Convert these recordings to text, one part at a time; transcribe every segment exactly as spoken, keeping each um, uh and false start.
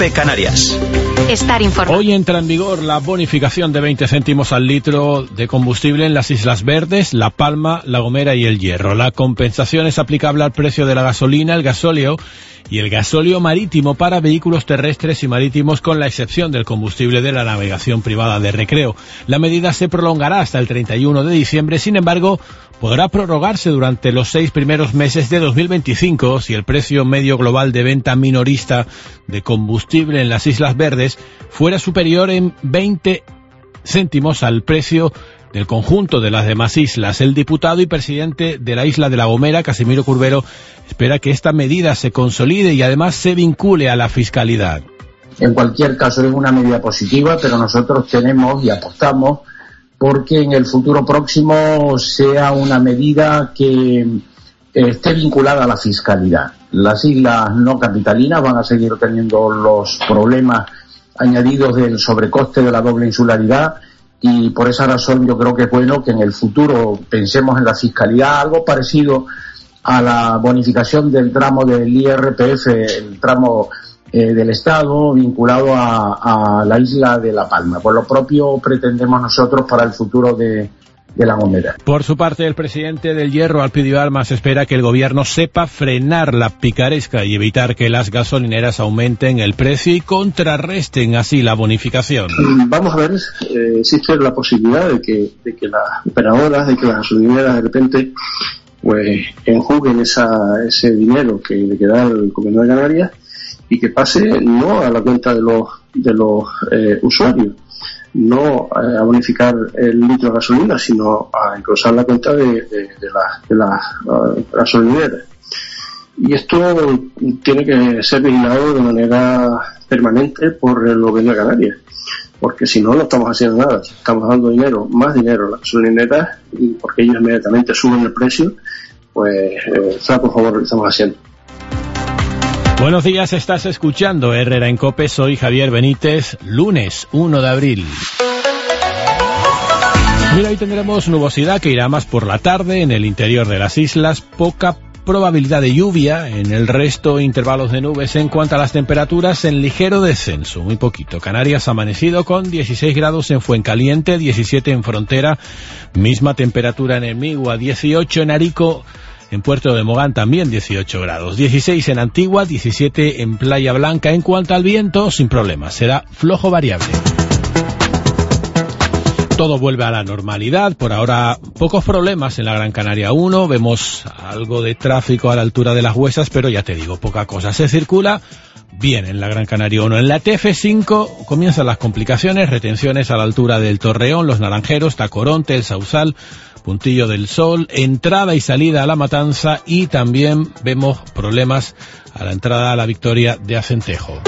COPE Canarias. Estar informado. Hoy entra en vigor la bonificación de veinte céntimos al litro de combustible en las Islas Verdes, La Palma, La Gomera y El Hierro. La compensación es aplicable al precio de la gasolina, el gasóleo y el gasóleo marítimo para vehículos terrestres y marítimos, con la excepción del combustible de la navegación privada de recreo. La medida se prolongará hasta el treinta y uno de diciembre, sin embargo, podrá prorrogarse durante los seis primeros meses de dos mil veinticinco si el precio medio global de venta minorista de combustible en las Islas Verdes fuera superior en veinte céntimos al precio del conjunto de las demás islas. El diputado y presidente de la isla de La Gomera, Casimiro Curbero, espera que esta medida se consolide y además se vincule a la fiscalidad. En cualquier caso es una medida positiva, pero nosotros tenemos y apostamos porque en el futuro próximo sea una medida que esté vinculada a la fiscalidad. Las islas no capitalinas van a seguir teniendo los problemas añadidos del sobrecoste de la doble insularidad, y por esa razón yo creo que es bueno que en el futuro pensemos en la fiscalidad, algo parecido a la bonificación del tramo del I R P F, el tramo eh, del Estado vinculado a, a la isla de La Palma. Por lo propio pretendemos nosotros para el futuro de, de La Gomera. Por su parte, el presidente del Hierro, Alpidio Armas, espera que el gobierno sepa frenar la picaresca y evitar que las gasolineras aumenten el precio y contrarresten así la bonificación. Vamos a ver, eh, existe la posibilidad de que, de que las operadoras, de que las gasolineras de repente pues enjuguen esa, ese dinero que le queda al gobierno de Canarias y que pase no a la cuenta de los, de los eh, usuarios, no a bonificar el litro de gasolina, sino a engrosar la cuenta de, de, de las de la, uh, gasolineras. Y esto tiene que ser vigilado de manera permanente por el gobierno de Canarias, porque si no, no estamos haciendo nada. Estamos dando dinero, más dinero a las gasolineras, y porque ellos inmediatamente suben el precio, pues eh, por favor lo estamos haciendo. Buenos días, estás escuchando Herrera en COPE, soy Javier Benítez, lunes uno de abril. Mira, hoy tendremos nubosidad que irá más por la tarde en el interior de las islas, poca probabilidad de lluvia, en el resto intervalos de nubes. En cuanto a las temperaturas, en ligero descenso, muy poquito. Canarias ha amanecido con dieciséis grados en Fuencaliente, diecisiete en Frontera, misma temperatura en Emigua, dieciocho en Arico. En Puerto de Mogán también dieciocho grados, dieciséis en Antigua, diecisiete en Playa Blanca. En cuanto al viento, sin problemas, será flojo variable. Todo vuelve a la normalidad, por ahora pocos problemas en la Gran Canaria uno, vemos algo de tráfico a la altura de las Huesas, pero ya te digo, poca cosa. Se circula bien en la Gran Canaria uno. En la T F cinco comienzan las complicaciones, retenciones a la altura del Torreón, Los Naranjeros, Tacoronte, El Sausal, Puntillo del Sol, entrada y salida a La Matanza, y también vemos problemas a la entrada a la Victoria de Acentejo.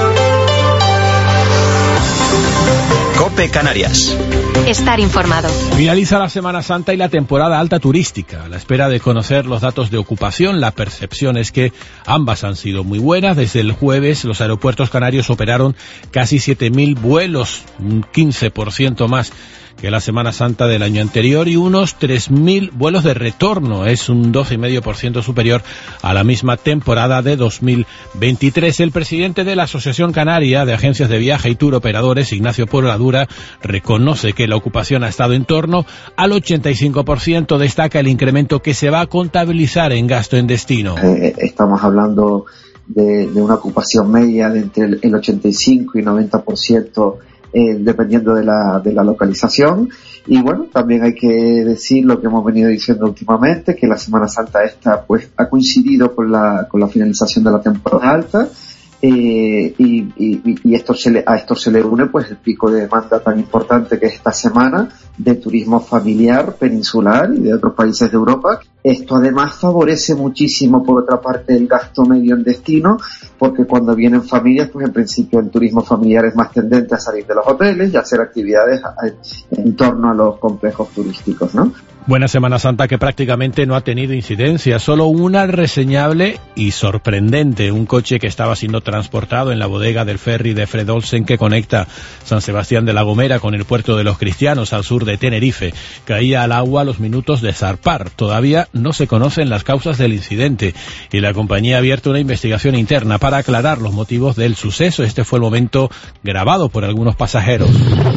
COPE Canarias. Estar informado. Finaliza la Semana Santa y la temporada alta turística. A la espera de conocer los datos de ocupación, la percepción es que ambas han sido muy buenas. Desde el jueves, los aeropuertos canarios operaron casi siete mil vuelos, un quince por ciento más que la Semana Santa del año anterior, y unos tres mil vuelos de retorno, es un doce coma cinco por ciento superior a la misma temporada de dos mil veintitrés. El presidente de la Asociación Canaria de Agencias de Viaje y Tour Operadores, Ignacio Poladura, reconoce que la ocupación ha estado en torno al ochenta y cinco por ciento, destaca el incremento que se va a contabilizar en gasto en destino. Eh, estamos hablando de, de una ocupación media de entre el, el ochenta y cinco y noventa por ciento, Eh, dependiendo de la, de la localización. Y bueno, también hay que decir lo que hemos venido diciendo últimamente, que la Semana Santa esta pues ha coincidido con la, con la finalización de la temporada alta, eh, y, y, y esto se le, a esto se le une pues el pico de demanda tan importante que es esta semana de turismo familiar, peninsular y de otros países de Europa. Esto además favorece muchísimo, por otra parte, el gasto medio en destino, porque cuando vienen familias, pues en principio el turismo familiar es más tendente a salir de los hoteles y a hacer actividades en torno a los complejos turísticos, ¿no? Buena Semana Santa que prácticamente no ha tenido incidencia, solo una reseñable y sorprendente. Un coche que estaba siendo transportado en la bodega del ferry de Fred Olsen que conecta San Sebastián de la Gomera con el puerto de los Cristianos al sur de Tenerife caía al agua a los minutos de zarpar. Todavía no se conocen las causas del incidente y la compañía ha abierto una investigación interna para aclarar los motivos del suceso. Este fue el momento grabado por algunos pasajeros.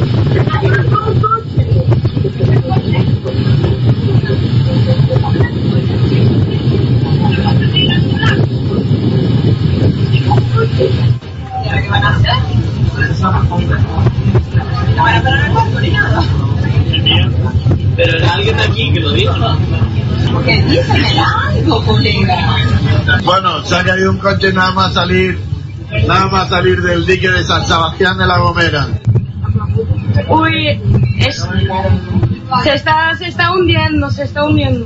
¿Qué van a hacer? ¿No van a parar el barco ni nada? Pero era alguien de aquí que lo dijo, ¿no? Porque díseme algo, colega. Bueno, se ha caído un coche nada más salir, nada más salir del dique de San Sebastián de la Gomera. Uy, es, se está, se está hundiendo, se está hundiendo.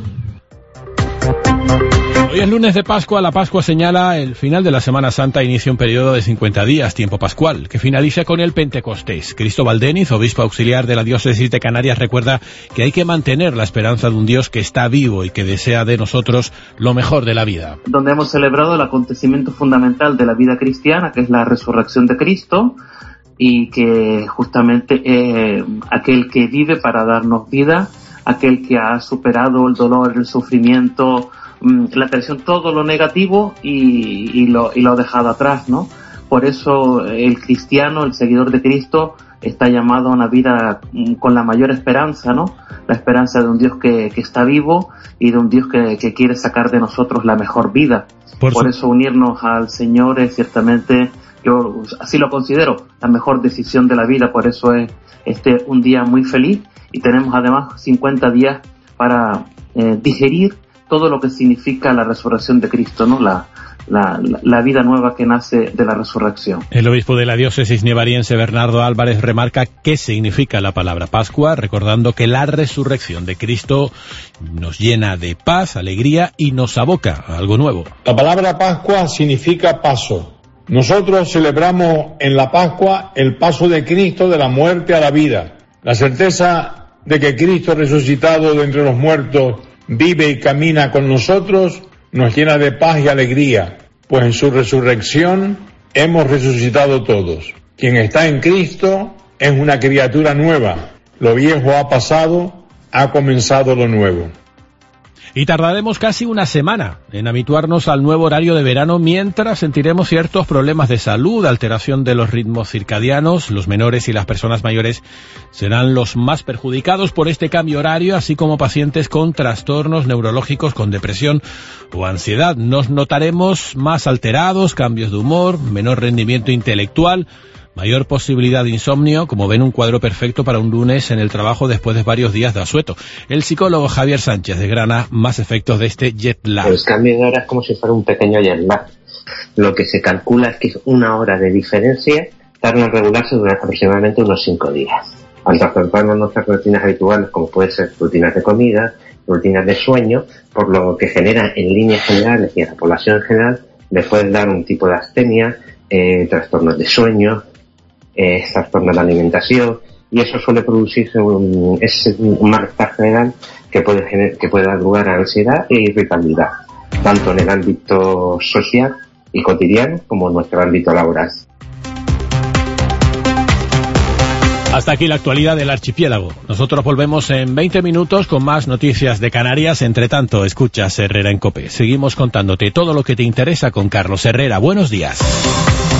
Hoy es lunes de Pascua. La Pascua señala el final de la Semana Santa e inicia un periodo de cincuenta días, tiempo pascual, que finaliza con el Pentecostés. Cristóbal Deniz, obispo auxiliar de la diócesis de Canarias, recuerda que hay que mantener la esperanza de un Dios que está vivo y que desea de nosotros lo mejor de la vida. Donde hemos celebrado el acontecimiento fundamental de la vida cristiana, que es la resurrección de Cristo, y que justamente eh, aquel que vive para darnos vida, aquel que ha superado el dolor, el sufrimiento, la presión, todo lo negativo y, y, lo, y lo ha dejado atrás, ¿no? Por eso el cristiano, el seguidor de Cristo, está llamado a una vida con la mayor esperanza, ¿no? La esperanza de un Dios que, que está vivo y de un Dios que, que quiere sacar de nosotros la mejor vida. Por, Por eso unirnos al Señor es ciertamente, yo así lo considero, la mejor decisión de la vida. Por eso es este un día muy feliz y tenemos además cincuenta días para eh, digerir todo lo que significa la resurrección de Cristo, ¿no? La, la, la vida nueva que nace de la resurrección. El obispo de la diócesis nevariense, Bernardo Álvarez, remarca qué significa la palabra Pascua, recordando que la resurrección de Cristo nos llena de paz, alegría y nos aboca a algo nuevo. La palabra Pascua significa paso. Nosotros celebramos en la Pascua el paso de Cristo de la muerte a la vida. La certeza de que Cristo resucitado de entre los muertos vive y camina con nosotros, nos llena de paz y alegría, pues en su resurrección hemos resucitado todos. Quien está en Cristo es una criatura nueva. Lo viejo ha pasado, ha comenzado lo nuevo. Y tardaremos casi una semana en habituarnos al nuevo horario de verano, mientras sentiremos ciertos problemas de salud, alteración de los ritmos circadianos. Los menores y las personas mayores serán los más perjudicados por este cambio horario, así como pacientes con trastornos neurológicos, con depresión o ansiedad. Nos notaremos más alterados, cambios de humor, menor rendimiento intelectual, mayor posibilidad de insomnio, como ven, un cuadro perfecto para un lunes en el trabajo después de varios días de asueto. El psicólogo Javier Sánchez desgrana más efectos de este jet lag. El cambio de hora es como si fuera un pequeño jet lag. Lo que se calcula es que una hora de diferencia tarda en regularse durante aproximadamente unos cinco días. Al trastornarnos nuestras rutinas habituales, como puede ser rutinas de comida, rutinas de sueño, por lo que genera en líneas generales y a la población en general, le pueden dar un tipo de astenia, eh, trastornos de sueño, Eh, trastorno de la alimentación, y eso suele producirse un, es un malestar general que puede, gener, que puede dar lugar a ansiedad e irritabilidad, tanto en el ámbito social y cotidiano como en nuestro ámbito laboral. Hasta aquí la actualidad del archipiélago. Nosotros volvemos en veinte minutos con más noticias de Canarias. Entre tanto, escuchas Herrera en COPE. Seguimos contándote todo lo que te interesa con Carlos Herrera. Buenos días.